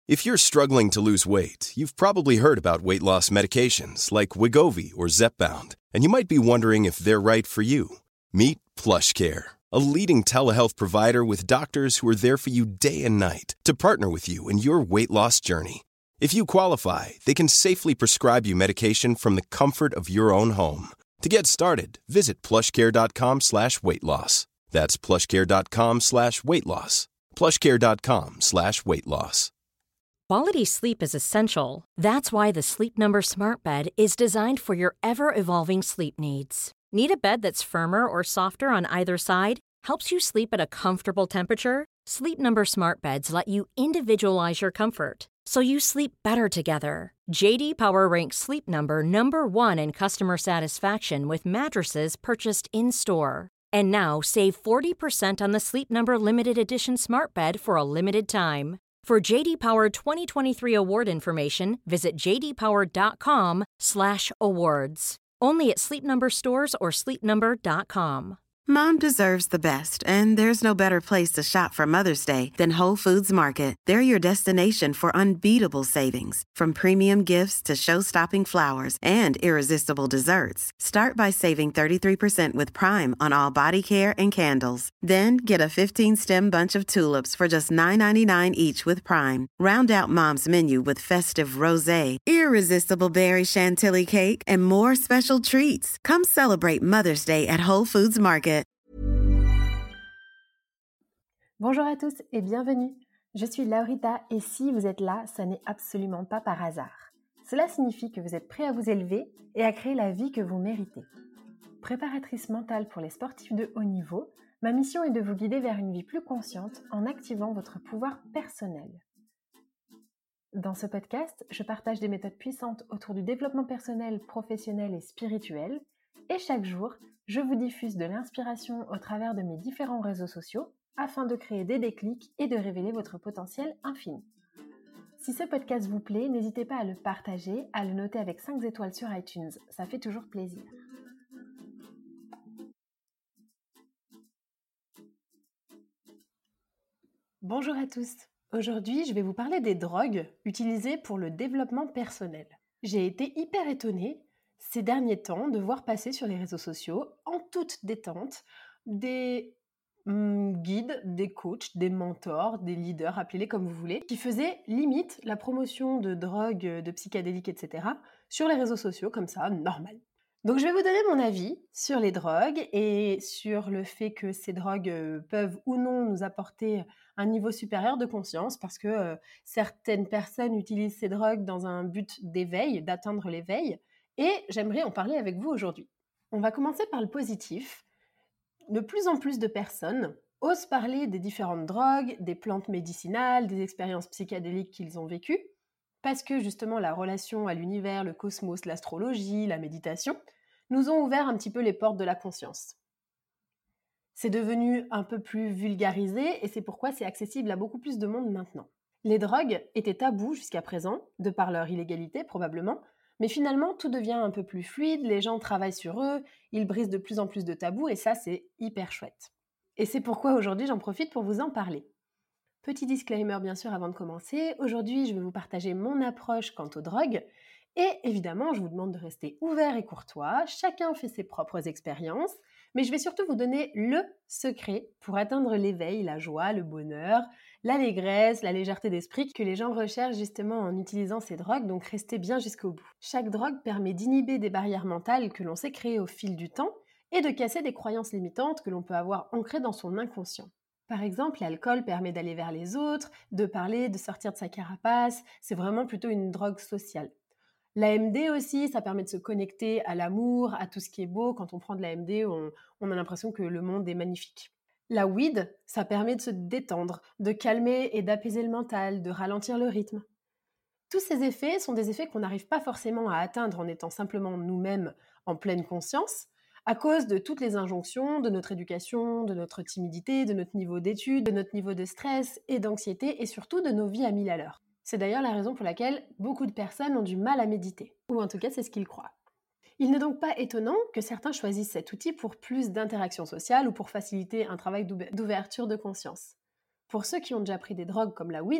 If you're struggling to lose weight, you've probably heard about weight loss medications like Wegovy or Zepbound, and you might be wondering if they're right for you. Meet PlushCare, a leading telehealth provider with doctors who are there for you day and night to partner with you in your weight loss journey. If you qualify, they can safely prescribe you medication from the comfort of your own home. To get started, visit plushcare.com/weightloss. That's plushcare.com/weightloss. plushcare.com/weightloss. Quality sleep is essential. That's why the Sleep Number Smart Bed is designed for your ever-evolving sleep needs. Need a bed that's firmer or softer on either side? Helps you sleep at a comfortable temperature? Sleep Number Smart Beds let you individualize your comfort, so you sleep better together. J.D. Power ranks Sleep Number number one in customer satisfaction with mattresses purchased in-store. And now, save 40% on the Sleep Number Limited Edition Smart Bed for a limited time. For J.D. Power 2023 award information, visit jdpower.com/awards. Only at Sleep Number stores or sleepnumber.com. Mom deserves the best, and there's no better place to shop for Mother's Day than Whole Foods Market. They're your destination for unbeatable savings, from premium gifts to show-stopping flowers and irresistible desserts. Start by saving 33% with Prime on all body care and candles. Then get a 15-stem bunch of tulips for just $9.99 each with Prime. Round out Mom's menu with festive rosé, irresistible berry chantilly cake, and more special treats. Come celebrate Mother's Day at Whole Foods Market. Bonjour à tous et bienvenue. Je suis Laurita et si vous êtes là, ça n'est absolument pas par hasard. Cela signifie que vous êtes prêts à vous élever et à créer la vie que vous méritez. Préparatrice mentale pour les sportifs de haut niveau, ma mission est de vous guider vers une vie plus consciente en activant votre pouvoir personnel. Dans ce podcast, je partage des méthodes puissantes autour du développement personnel, professionnel et spirituel. Et chaque jour, je vous diffuse de l'inspiration au travers de mes différents réseaux sociaux afin de créer des déclics et de révéler votre potentiel infini. Si ce podcast vous plaît, n'hésitez pas à le partager, à le noter avec 5 étoiles sur iTunes, ça fait toujours plaisir. Bonjour à tous, aujourd'hui je vais vous parler des drogues utilisées pour le développement personnel. J'ai été hyper étonnée ces derniers temps de voir passer sur les réseaux sociaux, en toute détente, des guides, des coachs, des mentors, des leaders, appelez-les comme vous voulez, qui faisaient limite la promotion de drogues, de psychédéliques, etc. sur les réseaux sociaux, comme ça, normal. Donc je vais vous donner mon avis sur les drogues et sur le fait que ces drogues peuvent ou non nous apporter un niveau supérieur de conscience, parce que certaines personnes utilisent ces drogues dans un but d'éveil, d'atteindre l'éveil, et j'aimerais en parler avec vous aujourd'hui. On va commencer par le positif. De plus en plus de personnes osent parler des différentes drogues, des plantes médicinales, des expériences psychédéliques qu'ils ont vécues, parce que justement la relation à l'univers, le cosmos, l'astrologie, la méditation, nous ont ouvert un petit peu les portes de la conscience. C'est devenu un peu plus vulgarisé et c'est pourquoi c'est accessible à beaucoup plus de monde maintenant. Les drogues étaient tabous jusqu'à présent, de par leur illégalité probablement, mais finalement, tout devient un peu plus fluide, les gens travaillent sur eux, ils brisent de plus en plus de tabous et ça, c'est hyper chouette. Et c'est pourquoi aujourd'hui, j'en profite pour vous en parler. Petit disclaimer bien sûr avant de commencer, aujourd'hui, je vais vous partager mon approche quant aux drogues et évidemment, je vous demande de rester ouvert et courtois, chacun fait ses propres expériences, mais je vais surtout vous donner le secret pour atteindre l'éveil, la joie, le bonheur, l'allégresse, la légèreté d'esprit que les gens recherchent justement en utilisant ces drogues, donc restez bien jusqu'au bout. Chaque drogue permet d'inhiber des barrières mentales que l'on s'est créées au fil du temps et de casser des croyances limitantes que l'on peut avoir ancrées dans son inconscient. Par exemple, l'alcool permet d'aller vers les autres, de parler, de sortir de sa carapace, c'est vraiment plutôt une drogue sociale. L'AMD aussi, ça permet de se connecter à l'amour, à tout ce qui est beau. Quand on prend de l'AMD, on a l'impression que le monde est magnifique. La weed, ça permet de se détendre, de calmer et d'apaiser le mental, de ralentir le rythme. Tous ces effets sont des effets qu'on n'arrive pas forcément à atteindre en étant simplement nous-mêmes en pleine conscience, à cause de toutes les injonctions de notre éducation, de notre timidité, de notre niveau d'études, de notre niveau de stress et d'anxiété et surtout de nos vies à 1000 à l'heure. C'est d'ailleurs la raison pour laquelle beaucoup de personnes ont du mal à méditer, ou en tout cas c'est ce qu'ils croient. Il n'est donc pas étonnant que certains choisissent cet outil pour plus d'interaction sociale ou pour faciliter un travail d'ouverture de conscience. Pour ceux qui ont déjà pris des drogues comme la weed,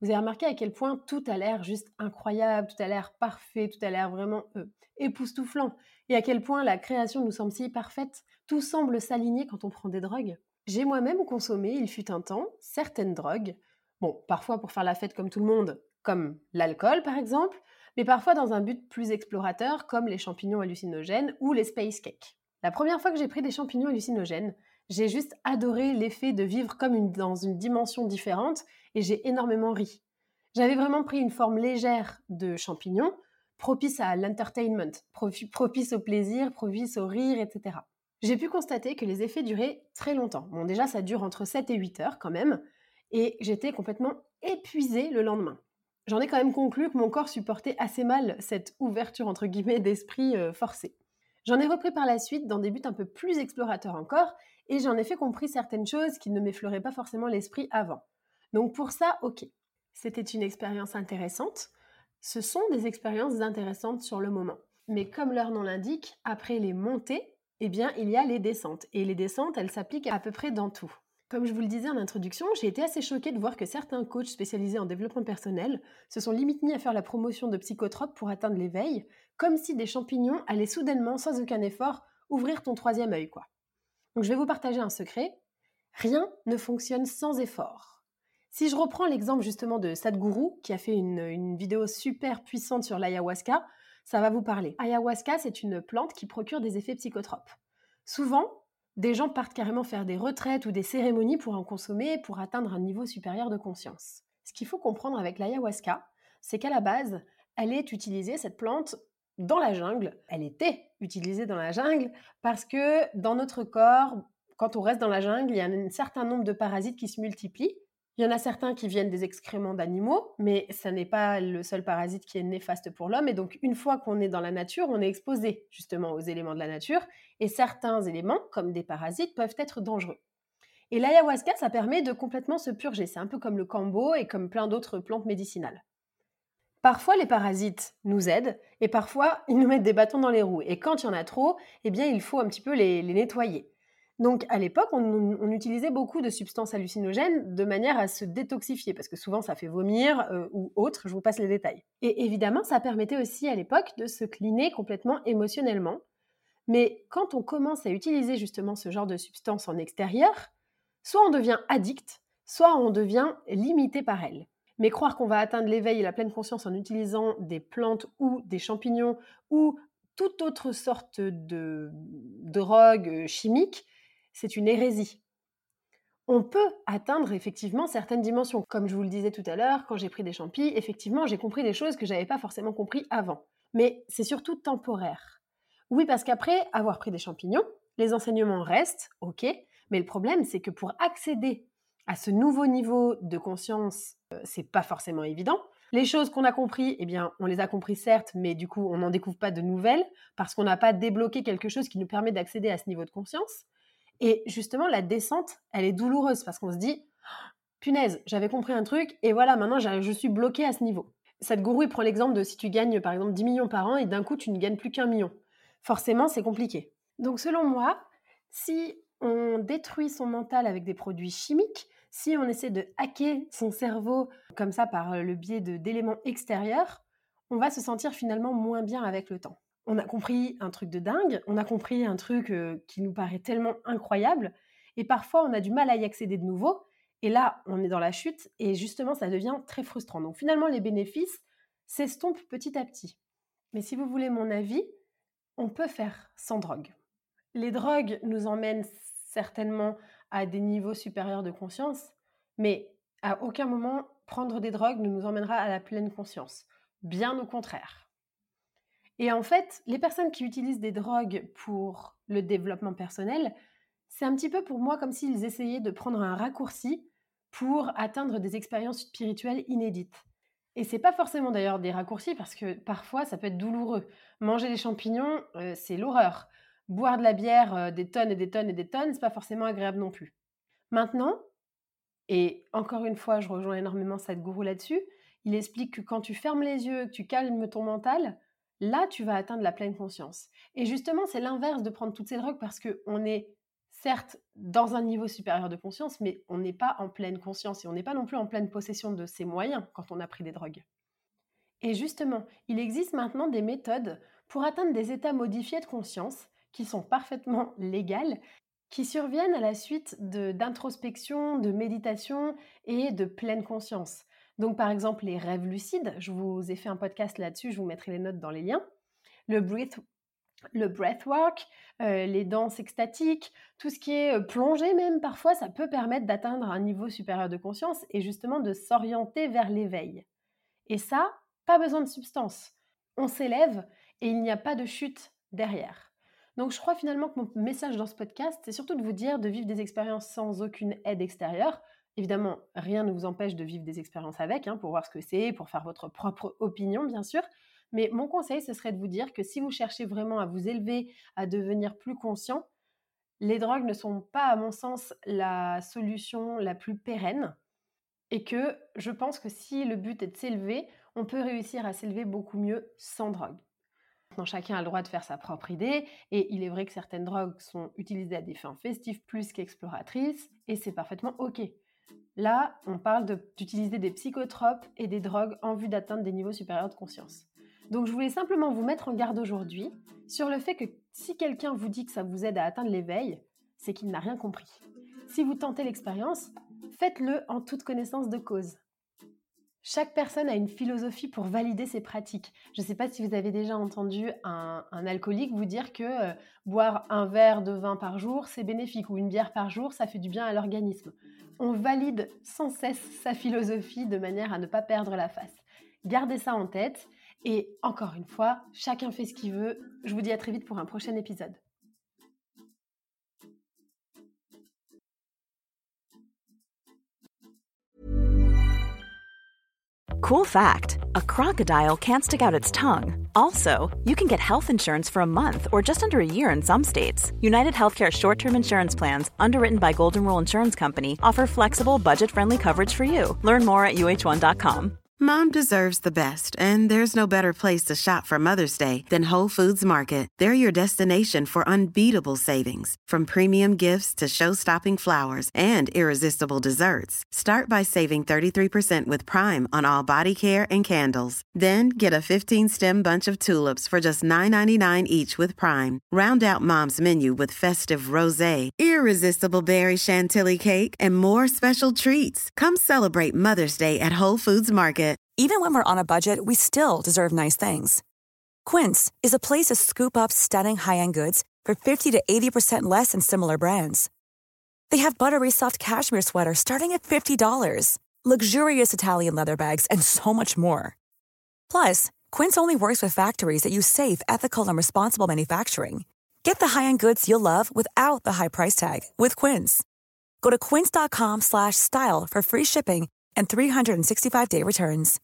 Vous avez remarqué à quel point tout a l'air juste incroyable, tout a l'air parfait, tout a l'air vraiment époustouflant, et à quel point la création nous semble si parfaite, tout semble s'aligner quand on prend des drogues. J'ai moi-même consommé, il fut un temps, certaines drogues, bon, parfois pour faire la fête comme tout le monde, comme l'alcool par exemple, mais parfois dans un but plus explorateur, comme les champignons hallucinogènes ou les space cakes. La première fois que j'ai pris des champignons hallucinogènes, j'ai juste adoré l'effet de vivre comme dans une dimension différente et j'ai énormément ri. J'avais vraiment pris une forme légère de champignons, propice à l'entertainment, propice au plaisir, propice au rire, etc. J'ai pu constater que les effets duraient très longtemps. Bon, déjà, ça dure entre 7 et 8 heures quand même, et j'étais complètement épuisée le lendemain. J'en ai quand même conclu que mon corps supportait assez mal cette ouverture entre guillemets d'esprit forcée. J'en ai repris par la suite dans des buts un peu plus explorateurs encore, et j'en ai fait compris certaines choses qui ne m'effleuraient pas forcément l'esprit avant. Donc pour ça, ok. C'était une expérience intéressante. Ce sont des expériences intéressantes sur le moment. Mais comme leur nom l'indique, après les montées, eh bien, il y a les descentes. Et les descentes, elles s'appliquent à peu près dans tout. Comme je vous le disais en introduction, j'ai été assez choquée de voir que certains coachs spécialisés en développement personnel se sont limite mis à faire la promotion de psychotropes pour atteindre l'éveil, comme si des champignons allaient soudainement, sans aucun effort, ouvrir ton troisième œil, quoi. Donc je vais vous partager un secret. Rien ne fonctionne sans effort. Si je reprends l'exemple justement de Sadhguru, qui a fait une vidéo super puissante sur l'ayahuasca, ça va vous parler. Ayahuasca, c'est une plante qui procure des effets psychotropes. Souvent, des gens partent carrément faire des retraites ou des cérémonies pour en consommer pour atteindre un niveau supérieur de conscience. Ce qu'il faut comprendre avec l'ayahuasca, c'est qu'à la base, elle est utilisée, cette plante, dans la jungle. Elle était utilisée dans la jungle parce que dans notre corps, quand on reste dans la jungle, il y a un certain nombre de parasites qui se multiplient. Il y en a certains qui viennent des excréments d'animaux, mais ça n'est pas le seul parasite qui est néfaste pour l'homme. Et donc, une fois qu'on est dans la nature, on est exposé justement aux éléments de la nature. Et certains éléments, comme des parasites, peuvent être dangereux. Et l'ayahuasca, ça permet de complètement se purger. C'est un peu comme le kambo et comme plein d'autres plantes médicinales. Parfois, les parasites nous aident et parfois, ils nous mettent des bâtons dans les roues. Et quand il y en a trop, eh bien, il faut un petit peu les nettoyer. Donc, à l'époque, on utilisait beaucoup de substances hallucinogènes de manière à se détoxifier, parce que souvent, ça fait vomir ou autre, je vous passe les détails. Et évidemment, ça permettait aussi à l'époque de se cleaner complètement émotionnellement. Mais quand on commence à utiliser justement ce genre de substances en extérieur, soit on devient addict, soit on devient limité par elles. Mais croire qu'on va atteindre l'éveil et la pleine conscience en utilisant des plantes ou des champignons ou toute autre sorte de drogue chimique, c'est une hérésie. On peut atteindre effectivement certaines dimensions. Comme je vous le disais tout à l'heure, quand j'ai pris des champis, effectivement, j'ai compris des choses que je n'avais pas forcément compris avant. Mais c'est surtout temporaire. Oui, parce qu'après avoir pris des champignons, les enseignements restent, ok, mais le problème, c'est que pour accéder à ce nouveau niveau de conscience, c'est pas forcément évident. Les choses qu'on a compris, eh bien, on les a compris certes, mais du coup, on n'en découvre pas de nouvelles parce qu'on n'a pas débloqué quelque chose qui nous permet d'accéder à ce niveau de conscience. Et justement, la descente, elle est douloureuse parce qu'on se dit « Punaise, j'avais compris un truc et voilà, maintenant, je suis bloquée à ce niveau. » Sadhguru, il prend l'exemple de si tu gagnes, par exemple, 10 millions par an et d'un coup, tu ne gagnes plus qu'1 million. Forcément, c'est compliqué. Donc, selon moi, si on détruit son mental avec des produits chimiques, si on essaie de hacker son cerveau comme ça par le biais d'éléments extérieurs, on va se sentir finalement moins bien avec le temps. On a compris un truc de dingue, on a compris un truc qui nous paraît tellement incroyable, et parfois on a du mal à y accéder de nouveau, et là on est dans la chute, et justement ça devient très frustrant. Donc finalement les bénéfices s'estompent petit à petit. Mais si vous voulez mon avis, on peut faire sans drogue. Les drogues nous emmènent certainement à des niveaux supérieurs de conscience, mais à aucun moment prendre des drogues ne nous emmènera à la pleine conscience. Bien au contraire. Et en fait, les personnes qui utilisent des drogues pour le développement personnel, c'est un petit peu pour moi comme s'ils essayaient de prendre un raccourci pour atteindre des expériences spirituelles inédites. Et c'est pas forcément d'ailleurs des raccourcis parce que parfois ça peut être douloureux. Manger des champignons, c'est l'horreur. Boire de la bière, des tonnes et des tonnes et des tonnes, c'est pas forcément agréable non plus. Maintenant, et encore une fois, je rejoins énormément Sadhguru là-dessus, il explique que quand tu fermes les yeux, que tu calmes ton mental, là, tu vas atteindre la pleine conscience. Et justement, c'est l'inverse de prendre toutes ces drogues parce qu'on est certes dans un niveau supérieur de conscience, mais on n'est pas en pleine conscience et on n'est pas non plus en pleine possession de ses moyens quand on a pris des drogues. Et justement, il existe maintenant des méthodes pour atteindre des états modifiés de conscience qui sont parfaitement légales, qui surviennent à la suite d'introspection, de méditation et de pleine conscience. Donc par exemple les rêves lucides, je vous ai fait un podcast là-dessus, je vous mettrai les notes dans les liens. Le breathwork, les danses extatiques, tout ce qui est plongée même parfois, ça peut permettre d'atteindre un niveau supérieur de conscience et justement de s'orienter vers l'éveil. Et ça, pas besoin de substance. On s'élève et il n'y a pas de chute derrière. Donc je crois finalement que mon message dans ce podcast, c'est surtout de vous dire de vivre des expériences sans aucune aide extérieure. Évidemment, rien ne vous empêche de vivre des expériences avec, pour voir ce que c'est, pour faire votre propre opinion, bien sûr. Mais mon conseil, ce serait de vous dire que si vous cherchez vraiment à vous élever, à devenir plus conscient, les drogues ne sont pas, à mon sens, la solution la plus pérenne. Et que je pense que si le but est de s'élever, on peut réussir à s'élever beaucoup mieux sans drogue. Maintenant, chacun a le droit de faire sa propre idée, et il est vrai que certaines drogues sont utilisées à des fins festives plus qu'exploratrices, et c'est parfaitement OK. Là, on parle d'utiliser des psychotropes et des drogues en vue d'atteindre des niveaux supérieurs de conscience. Donc je voulais simplement vous mettre en garde aujourd'hui sur le fait que si quelqu'un vous dit que ça vous aide à atteindre l'éveil, c'est qu'il n'a rien compris. Si vous tentez l'expérience, faites-le en toute connaissance de cause. Chaque personne a une philosophie pour valider ses pratiques. Je ne sais pas si vous avez déjà entendu un alcoolique vous dire que boire un verre de vin par jour, c'est bénéfique, ou une bière par jour, ça fait du bien à l'organisme. On valide sans cesse sa philosophie de manière à ne pas perdre la face. Gardez ça en tête et encore une fois, chacun fait ce qu'il veut. Je vous dis à très vite pour un prochain épisode. Cool fact, a crocodile can't stick out its tongue. Also, you can get health insurance for a month or just under a year in some states. United Healthcare short-term insurance plans, underwritten by Golden Rule Insurance Company, offer flexible, budget-friendly coverage for you. Learn more at uh1.com. Mom deserves the best, and there's no better place to shop for Mother's Day than Whole Foods Market. They're your destination for unbeatable savings, from premium gifts to show-stopping flowers and irresistible desserts. Start by saving 33% with Prime on all body care and candles. Then get a 15-stem bunch of tulips for just $9.99 each with Prime. Round out Mom's menu with festive rosé, irresistible berry chantilly cake, and more special treats. Come celebrate Mother's Day at Whole Foods Market. Even when we're on a budget, we still deserve nice things. Quince is a place to scoop up stunning high-end goods for 50 to 80% less than similar brands. They have buttery soft cashmere sweaters starting at $50, luxurious Italian leather bags, and so much more. Plus, Quince only works with factories that use safe, ethical, and responsible manufacturing. Get the high-end goods you'll love without the high price tag with Quince. Go to quince.com/style for free shipping and 365-day returns.